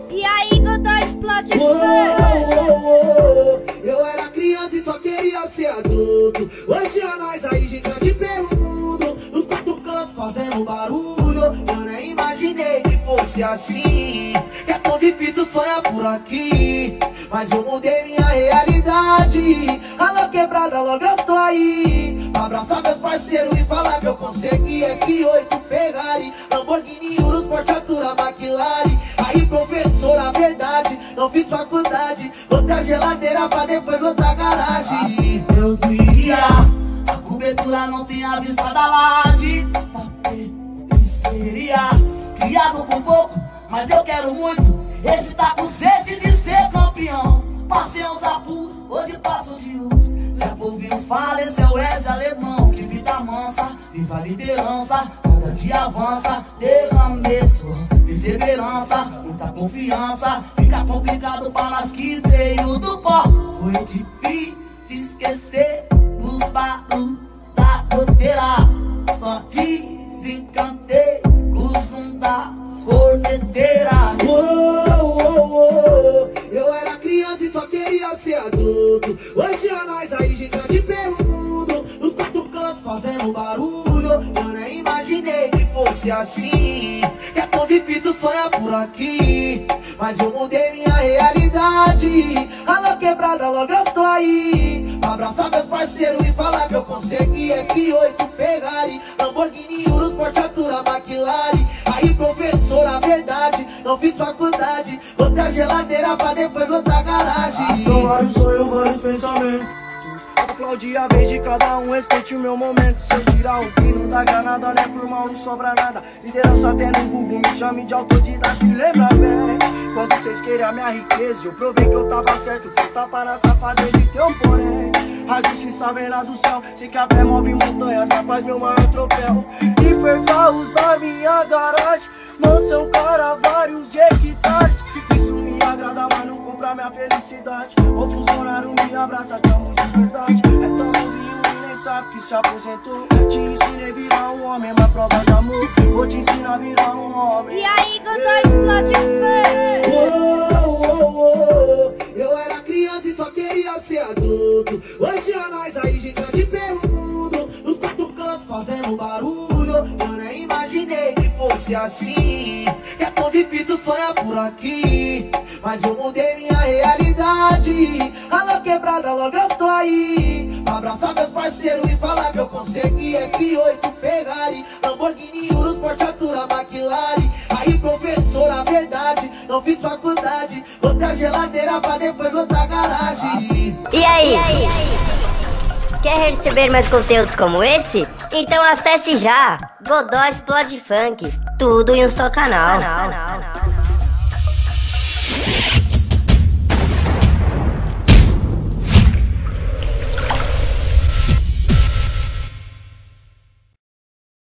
E aí, Godó explode Eu era criança e só queria ser adulto. Hoje é nós aí gigante pelo mundo, nos quatro cantos fazendo barulho. Eu nem imaginei que fosse assim, que é tão difícil sonhar por aqui. Mas eu mudei minha realidade. Alô quebrada, logo eu tô aí. Abraçar meus parceiros e falar que eu consegui. F8, Ferrari, Lamborghini, Urus, Porsche, Altura, McLaren. Aí professor, a verdade, não fiz faculdade. Outra geladeira pra depois outra garagem. Deus me guia, a cobertura não tem a vista da laje. Periferia, criado por pouco, mas eu quero muito. Esse tá com sede de ser campeão. Passei uns apus, hoje passo de luz. Se é povinho fala, esse é o Wesley alemão. Que vida mansa, viva a liderança. Cada dia avança, derramei sua perseverança. Muita confiança, fica complicado para nós que veio do pó. Foi difícil esquecer os barulhos da goteira. Só desencantei com o som da corneteira. Eu era criança e só queria ser adulto. Hoje é nós aí gigante pelo mundo, nos quatro cantos fazendo barulho. Eu nem imaginei que fosse assim, que é tão difícil sonhar por aqui. Mas eu mudei minha realidade. Alô quebrada, logo eu tô aí. Abraçar meus parceiros e falar que eu consegui. F8, Ferrari, Lamborghini, Urus, Porsche, Altura, McLaren. Aí professor, a verdade, não fiz faculdade. Outra geladeira pra depois outra garagem. São vários sonhos, vários pensamentos. Aplaudir a vez de cada um, respeite o meu momento. Se eu tirar o pino da granada, não é por mal, não sobra nada. Liderança até no Google, me chame de autodidata e lembra bem. Quando vocês queriam a minha riqueza, eu provei que eu tava certo. Fui tapa na safadeza e tem um porém. A justiça vem lá do céu, sei que a fé move montanhas, na paz meu maior troféu. E per carros na minha garagem, mansão, cara, vários hectares. Isso me agrada, mas não compra minha felicidade. O funcionário me abraça, te amo de verdade. É tão novinho e nem sabe que se aposentou. Te ensinei a virar um homem, uma prova de amor. Vou te ensinar a virar um homem. E aí, Godó explode Eu era criança e só queria ser adulto. Hoje é nós aí gigante pelo mundo, nos quatro cantos fazendo barulho. Eu nem imaginei que fosse assim, que é tão difícil sonhar por aqui. Mas eu mudei minha realidade. Alô quebrada, logo eu tô aí. Abraçar meus parceiros e falar que eu consegui. F8, Ferrari, Lamborghini, Urus, Porsche, Altura, McLaren. Aí professor, a verdade, não fiz faculdade. Outra geladeira pra depois outra garagem. E aí? Quer receber mais conteúdos como esse? Então acesse já Godó Explode Funk, tudo em um só canal.